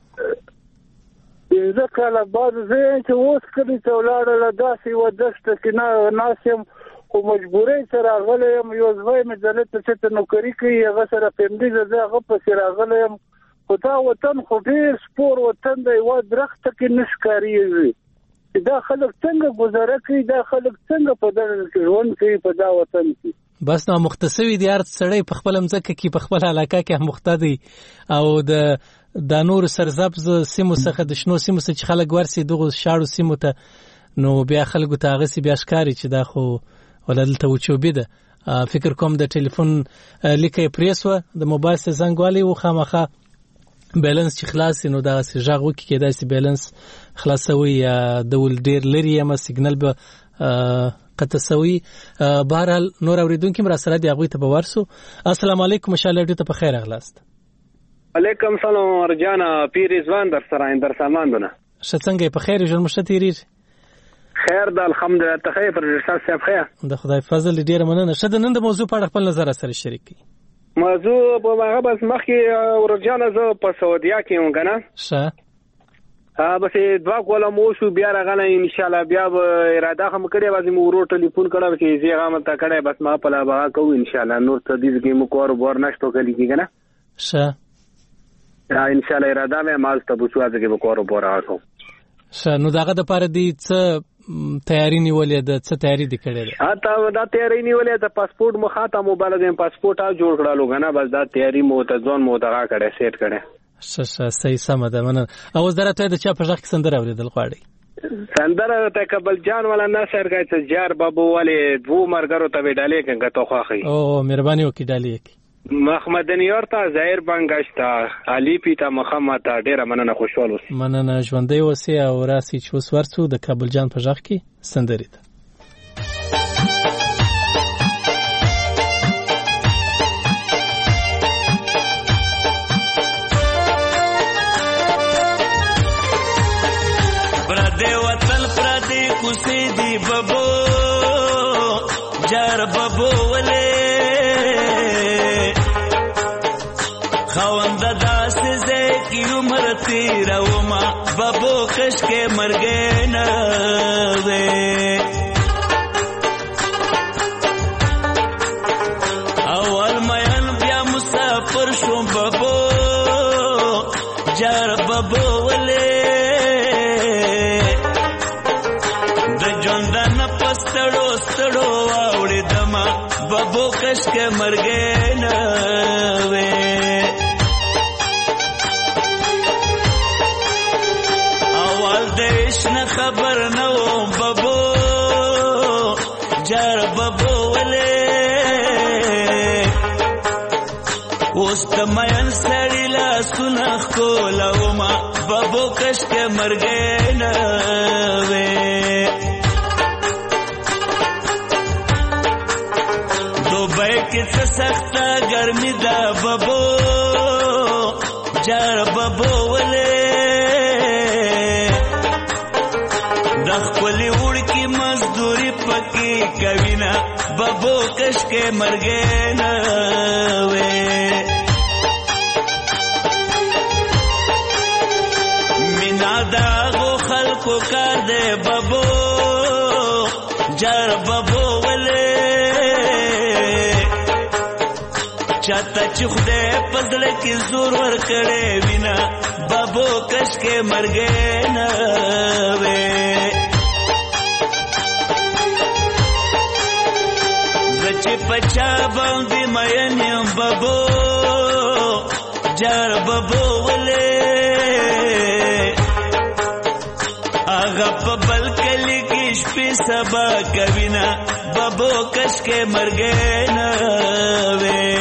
پنځه کاله بعد زه چې اوس کلي ته ولاړله داسې یوه دښته کې ناست یم خو مجبورۍ سره راغلی یم یو زوی مې دلته چې ته نوکري کوي هغه سره فیملي زه هغه پسې راغلی یم خو دا وطن خو ډېر سپور وطن دی یوه درخته کې نه ښکارېږي چې دا خلک څنګه ګزاره کوي دا خلک څنګه په دغه کې ژوند کوي په دا وطن کې بس نو مختصوي دي هر سړی په خپل مځکه کې په خپل علاقه کې مخته دی او د د نور سرزبز سیمو څخه د شنو سیمو څخه خلک ورسي دغه شاړو سیمو ته نو بیا خلکو ته هغه سی بیا ښکاري چې دا خو ولدلته وچوبې ده فکر کوم د ټلیفون لیکه پریسو د موبایل څخه زنګ والی و خامخه بیلانس چې خلاص نو دا سی ژغ وکي کېدای سي بیلانس خلاصوي یا د ول ډیر لري یا سیګنل به قطع سوي. بهرحال نور اوریدونکو مرا سره دی هغه ته بورسو. السلام علیکم مشالله دې ته په خیر اغلاست. علیکم سلام ورجانا پیر رضوان در سره اندر ساماندونه شڅنګ په خیر جوړ مشته تیریږي. خیر د الحمدلله ته خیر پر رسال صاحب خیر د خدای فضل ډیر مننه. شته نن د موضوع په اړه خپل نظر سره شریک کړئ. موضوع په هغه بس مخکې ورجانا زه په سعودیا کې یم کنه ښه ها بس دوا کوله مو شو بیا راغله ان شاء الله بیا اراده هم کړې وازم ورو ټلیفون کړه چې زی هغه مت کړه بس ما په لا بغا کو ان شاء الله نور ته دې کې مو کور بور نشته کلی کې کنه ښه ان شاء الله اراده مې مال ته بوڅو ازګه به کور بور راځو. ښه نو داغه د پاره دی څه تیاری نیولې ده څه تیاری دې کړې ده؟ اته دا تیاری نیولې ده پاسپورت مو خاطه موبایل دې پاسپورت ا جوړ کړلو غنه بس دا تیاری مو ته ځون مو دغه کړه سیټ کړه. ښه ښه صحیح سم ده مننه. او درته د چا په ځخ کې سندره اوریدل غواړي؟ سندره ته کبل جان ولا ناصر گای ته جار بابو والے دو مرګرو ته وډالې کنه ته خو اخی. او مهرباني وکړه ډالې محمد نیور ته ظاهر بنگاشتا علي پیتا محمد ته ډیره مننه خوشاله اوسئ. مننه ژوندۍ اوسئ او راسي چې اوس ورڅو د کابل جان په ځخ کې سندرې ده. پردې وطن پردې کوسې دی بابو جار بابو ولې خوند داسې زکی عمر تیروما بابو کش کې مرګې نه وې اول مېن بیا مسافر شوم بابو جار بابو ولې د ژوندان پستړو ستړو واوړې دما بابو کش کې مرګې نه وې نه خبر نو بابو جار بابو ولې اوس ته مېن سړی لا سنخ کولاو ما بابو کش کې مرګې نه وې دوبۍ کې څه سخته ګرمي ده بابو جار بابو ولې خپلی وړکی مزدوری پکی کوینا بابو کش کې مرګې نه وې مینا داغو خلکو کار دے بابو جار بابو ولې چاته چې خدای پزړه کې زور ور کړې وینا بابو کش کې مرګې نه وې چې پچا باندې مېن یم بابو جار بابو ولې هغه په بل کلی کې شپې سبا کوینا بابو کش کې مرګې نه وې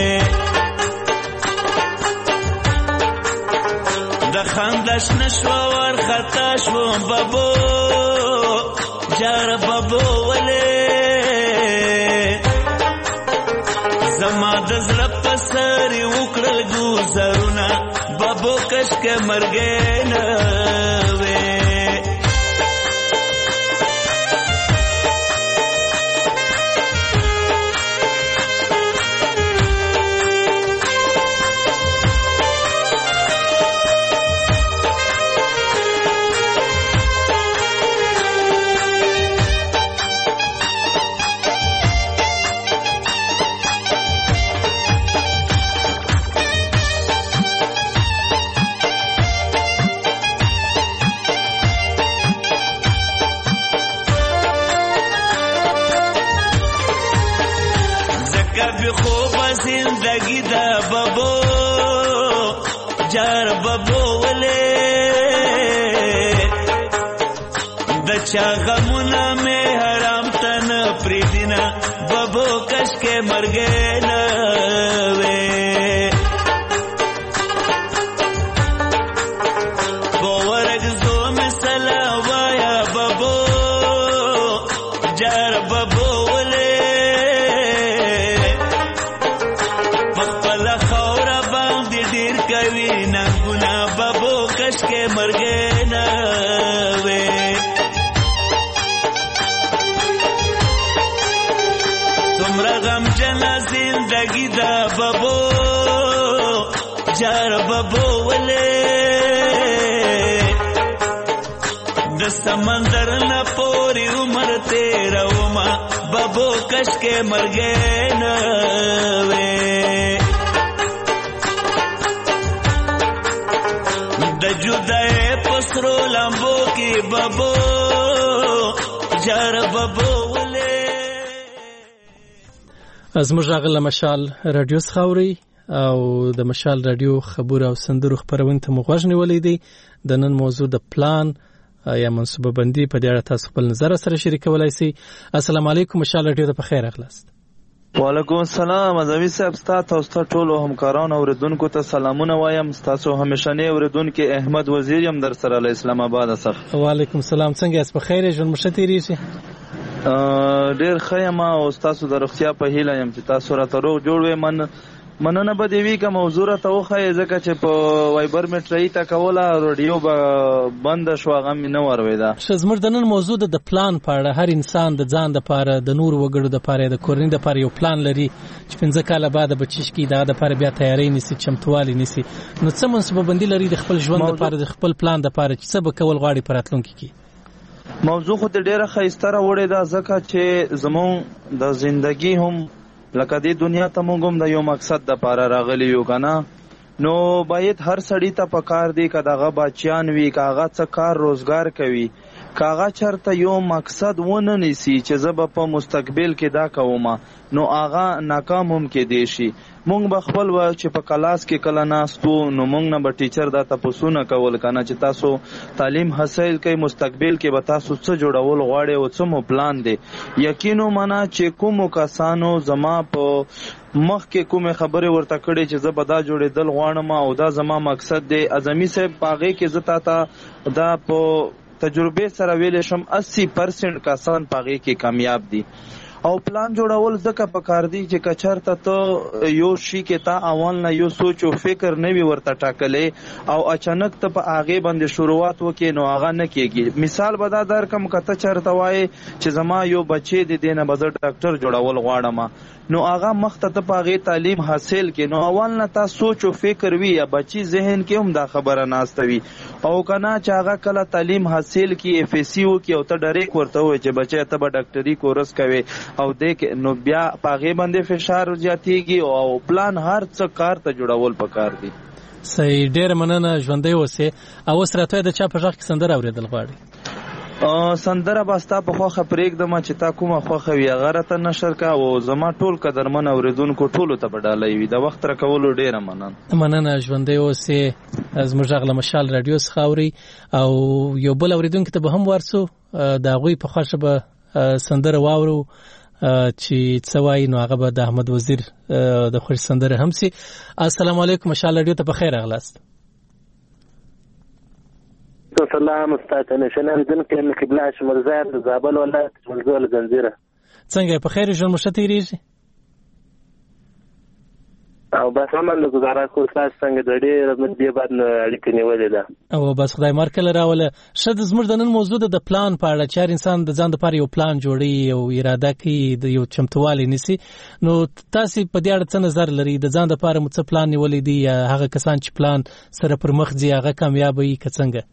د خندش نشو ور خطا شو بابو جار بابو ولې زما د زړه په سر وکړل ګوزرونه بابو کش کې مرګې نه وې زندگی دا بابو جار بابو ولې د چا غمونه مې حرام تن پریدینا بابو کش کې مرګې نه وې باورګ زو مثلا وایا بابو جار ببو ولې خپل خور باندې ډیر کوي ننګونه ببو کش کې مرګې نه وې تمرا غم جنا زندگی دا ببو جار ببو ولې د سمندر نه پوری عمر تیرا وما ببو کش کې مرګې نه وې د جدای پسرو لمبو کې ببو جار ببو ولې زموږ غل مشال رادیو خاوري او د مشال رادیو خبر او سندرو خبرونه ته مغوښ نیولې دي د نن موضوع د پلان یا منصوبه بندي په اړه تاسو خپل نظر سره شریکولای شئ. السلام علیکم مشال رادیو ته په خیر اخلاص. وعلیکم السلام ازوی صاحب تاسو ته ټول همکارانو اوریدونکو ته سلامونه وایم. تاسو همیشنه اوریدونکو احمد وزیر یم در سره له اسلام آباد څخه. وعلیکم السلام څنګه یاست؟ په خیر ژوند مشه تیریږي؟ ډیر ښه یم او تاسو د روغتیا په هیله یم چې تاسو راته روغ جوړ وئ. من مننه به دی وی کوم موضوع ته وخی ځکه چې په وایبر می ټری تا کوله رادیو به بند شو غم نه ورویدا. شزمر د نن موضوع د پلان په اړه هر انسان د ځان د پاره د نور وګړو د پاره د کورنۍ د پاره یو پلان لري چې پنځه کاله بعد بچیش کی دا د پاره بیا تیاری نسی چمتوالي نسی نو څه منصوبه بندي لري د خپل ژوند د پاره د خپل پلان د پاره چې څه به کول غواړي پراتلونکي کی. موضوع خو ډیره خیستره وړي دا ځکه چې زمون د ژوندۍ هم لکه دې دنیا ته موږ هم د یو مقصد د پاره راغلی یو کنه نو باید هر سړی ته پکار دی که دغه بچیان وي که هغه څه کار روزګار کوي که هغه چېرته یو مقصد ونه نیسي چې زه به په مستقبل کې دا کوم نو هغه ناکام هم کېدی شي. مونږ به خپل وایو چې په کلاس کې کله ناستو نو مونږ نه به ټیچر دا تپوسونه کول کنه چې تاسو تعلیم حاصل کړئ مستقبل کې به تاسو څه جوړول غواړئ او څه مو پلان دی. یقینو منه چې کومو کسانو زما په مخ کې کومه خبره ورته کړې چې زه به دا جوړېدل غواړم او دا زما مقصد دی. اعظمي صاحب پاغې کې زه تا دا په تجربه سره ویل شم اسی پرسنټ کسان پاغې کې کامیاب دي. او پلان جوړول ځکه پکار دی چې کچرته ته یو شي کې تا اول نه یو سوچ او فکر نه وي ورته ټاکلې او اچانک ته په هغه باندې شروعات وکې نو هغه نه کېږي. مثال به دا درکم کته چرته وای چې زما یو بچی دی دینه به ډاکټر جوړول غواړم نو هغه مخته ته په هغه تعلیم حاصل کې نو اول نه تا سوچ او فکر وي یا بچی ذهن کې هم دا خبره ناستوي او کنه چې هغه کله تعلیم حاصل کې اف اس سی او کې او ته ډایرک ورته وای چې بچی ته به ډاکټري کورس کوي او دیک نو بیا پاغه باندې فشار زیاتیږي او پلان هر څه کار ته جوړول پکار دي. صحیح ډیر مننه ژوندۍ اوسه او سره ته د چا په ځخ کې سندره اوریدل غواړي سندره باستا په خوخه پرېږدم چې تا کومه خوخه وي هغه راته نشر کا او زما ټول قدرمن اوریدونکو ټولو ته بدالای وي د وخت راکولو ډیره مننه. مننه ژوندۍ اوسه زموږ غل مشال رادیو خاوري او یو بل اوریدونکو ته به هم ورسو دا غوي په خوښه به سندره واورو چې څوای نو هغه به د احمد وزیر د خوش سندره هم سي. السلام علیکم مشال رادیو ته په خیر اغلاست. سلام استاد نشنه دن کې قبله شمال زار د زابل ولایت منزل زنجیره څنګه په خیر ژوند مشته تیریږي او بس عمل له گزاره کو تاسو څنګه د ډېر مدې بعد اړیکې نیولې ده او بس خدای مارکل راوله شد زموږ د نن موضوع د پلان په اړه چې انسان د ځان لپاره یو پلان جوړي او اراده کوي د یو چمتووالي نسی نو تاسو په دې اړه څه نظر لري د ځان لپاره مو څه پلان نیولې دي یا هغه کسان چې پلان سره پر مخ ځي هغه کامیاب وي که څنګه؟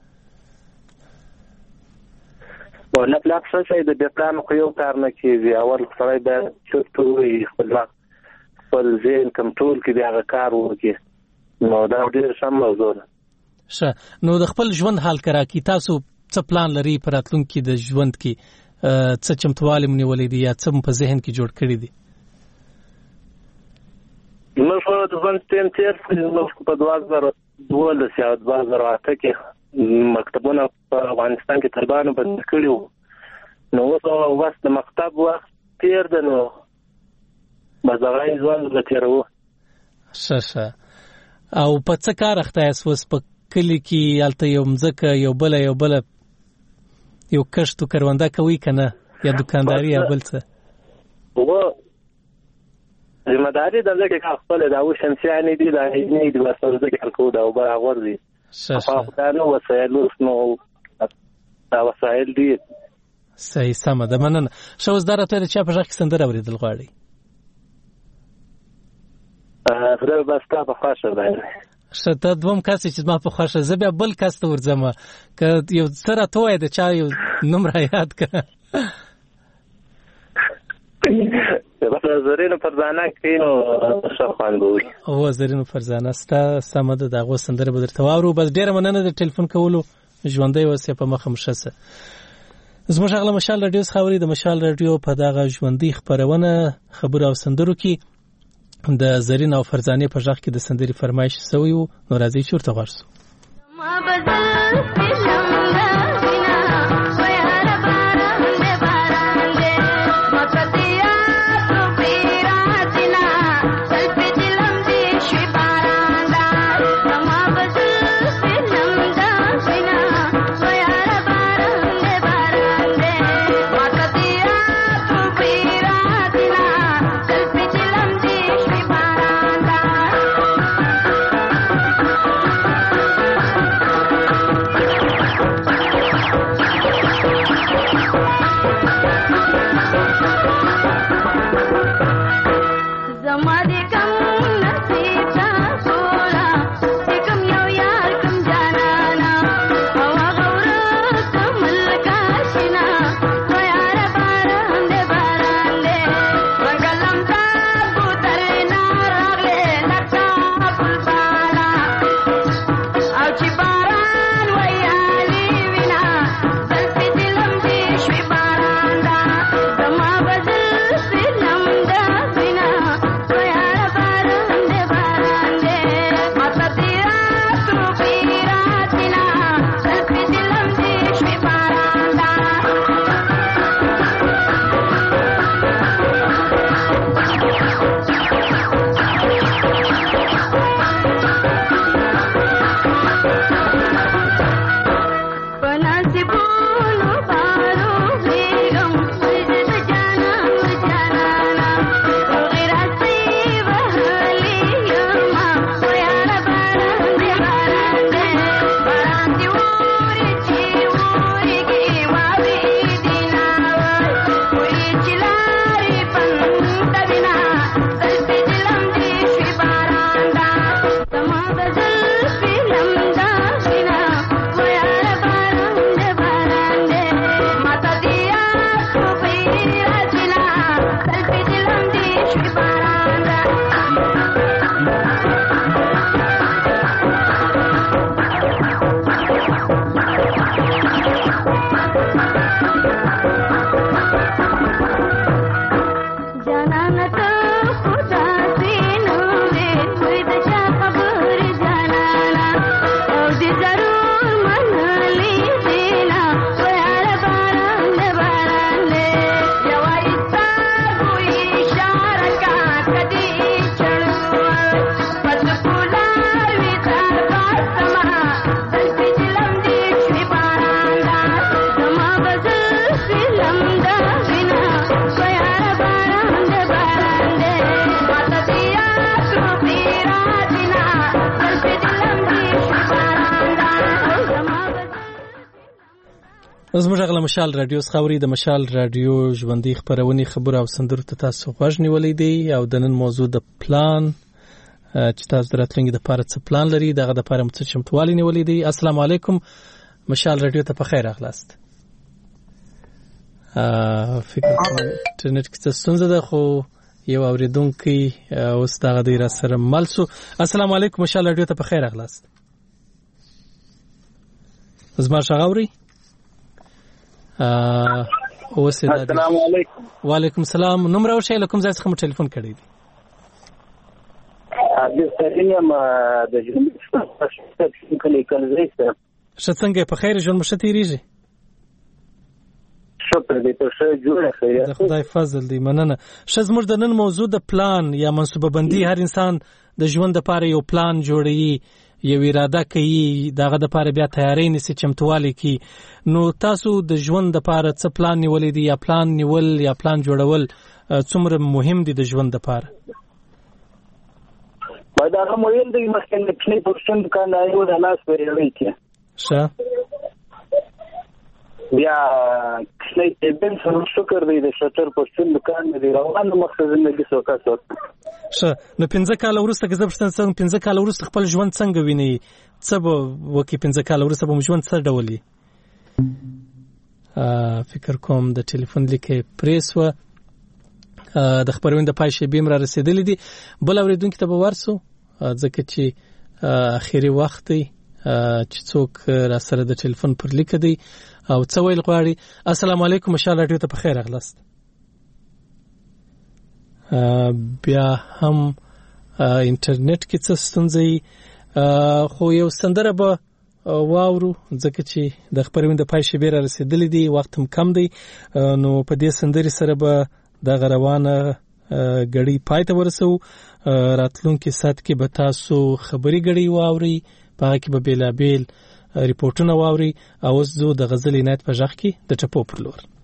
ولا پلان څه شي د پلان خو یو کار نه کیږي اول سره به چوتو وي خپل خپل ذهن کنټرول کړي هغه کار وکړي نو دا ډېر سم موضوع ده. ښه نو د خپل ژوند حال کرا کی تاسو څه پلان لري پر راتلونکي د ژوند کې څه چمتووالی مونږ ولې دي یا څه په ذهن کې جوړ کړی دي؟ نو په د ژوند تیم تیر نو په دوه هزار دولس یا دوه هزار اته کې مکتبونه په افغانستان کې طالبانو بند کړي وو نو اوس اوس د مکتب وخت تیر ده نو مزغای ځوان د تیرو. ښه ښه او په څه کار اخته یاست اوس په کلي کې هلته یو مځکه یو بله یو بله یو کښت و کرونده کوي که نه یا دکانداری یا بل څه؟ و ذمہ داری د ځکه کا خپل دا و شمسیانی دي دا نه دي وسو ځکه کو دا وبا غور دي شه دا نو وسایل نو دا وسایل دي. صحیح سمه ده، مننه. ښه اوس دا راته چا په ژغ کې سندره اورېدل غواړي؟ خدای بس تا په خوښه ده. ښه ته دوم کس چې زما په خوښه، زه بیا بل کس ته ورځم که یو څه راته ووایه د چا یو نوم را یاد کړه. زرینو فرزانه کې نو ښه خوند به وي. هو زرینو فرزانه ستا سمه ده، د هغو سندره به درته واورو. بس ډېره مننه د ټلیفون کولو، ژوندی اوسې په مخه مو ښه شه. زموږ غږ له مشال راډیو څخه اورئ. د مشال راډیو په دغه ژوندۍ خپرونه خبرو او سندرو کې د زرین او فرزانې په غږ کې د سندرې فرمایش شوی و. نو راځئ چې ورته غوږ شو. زموږ غږ له مشال راډیو څخه اورئ. د مشال راډیو ژوندۍ خپرونې خبرو او سندرو ته تاسو غوږ نیولی دی او د نن موضوع د پلان چې تاسو د راتلونکي دپاره څه پلان لري، دغه دپاره مو څه چمتووالی نیولی دی. السلام علیکم، مشال راډیو ته په خیر راغلاست. فکر کوم انټرنیټ کې څه ستونزه ده، خو یو اورېدونکی اوس دغه دی را سره مل شو. السلام علیکم، مشال راډیو ته په خیر راغلاست. زما غږ اورئ؟ السلام علیکم. وعلیکم السلام. نوم راوښیئ، له کوم ځای څخه مو ټلیفون کړی دی؟ ښه څنګه په خیر ژوند مو ښه تېرېږي؟ شکر دی په ښه جوړه خیر د خدای فضل دی، مننه. ښه زموږ د نن موضوع د پلان یا منصوبه بندي، هر انسان د ژوند لپاره یو پلان جوړوي یو اراده کوي دغه د پاره بیا تیاری نسی چمتووالی کی نو تاسو د ژوند د پاره څه پلان نیولې دي یا پلان نیول یا پلان جوړول څومره مهم دي د ژوند د پاره؟ باید هغه مهم دی مخکې د پښې پرسن کان ایو د لاس پرې کې ښه بیا کله دې سره شکر دی د شټر پرسن کان دی روان مقصد زندگی سوکا سوک ښه نو پنځه کال وروسته که زه پوښتنه کوم پنځه کال وروسته خپل ژوند څنګه ویني څه به وکړي پنځه کال وروسته به مو ژوند څه ډول وي؟ فکر کوم د ټلیفون لیکې پرې سوه د خپرونې د پای شیبې م را رسېدلې دي بل اورېدونکي ته به ورسو ځکه چې اخري وخت دی چې څوک را سره د ټلیفون پر لیکه دی او څه ویل غواړي. السلام علیکم مشال راډیو ته په خیر راغلاست. بیا هم انټرنیټ کې څه ستونزې خو یو سندره به واورو ځکه چې د خپرونې د پای شیبې را رسېدلې دي وخت هم کم دی نو په دې سندرې سره به دغه روانه غړي پای ته ورسو. راتلونکي سات کې به تاسو خبري غړي واوري په هغه کې به بیلابیل ریپورتونه واوري او اوس زه د غزل عنایت په ژغ کې د ټپو پر لور